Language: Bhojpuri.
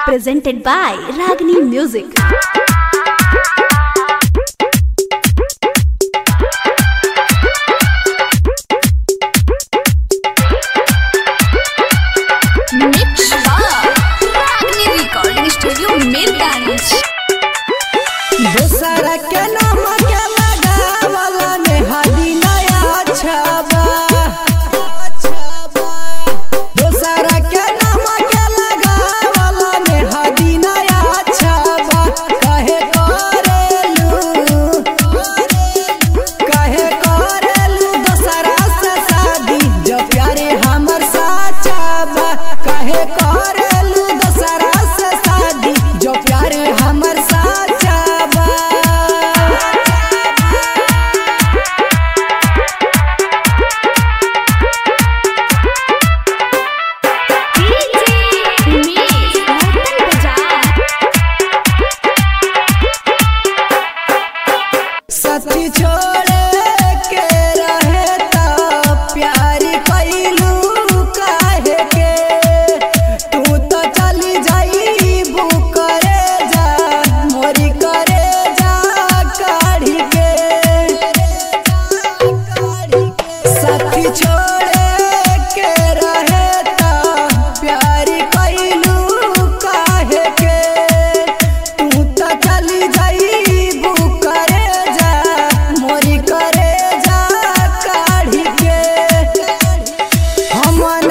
presented by Ragini Music. Mix by Ragini Recording Studio, Mirganj. दूसरा के नाम के लगावला में हदी नया छबा दूसरा के नाम के लगावला में हदी नया छबा कहे करेलू दूसरा से शादी जो प्यारे हमर साचा बा कहे करेलू दूसरा से शादी जो प्यारे हमर साचा बा। सती छोड़े के रहे तो प्यारी कैलू काहे के तू तो चली जाइबू करे जा मोरी करे जा काढ़ी के सती छोड़े के रहे तो प्यारी कैलू काहे के तू तो चली जाइबू करे जा मोरी करे जा काढ़ी के हम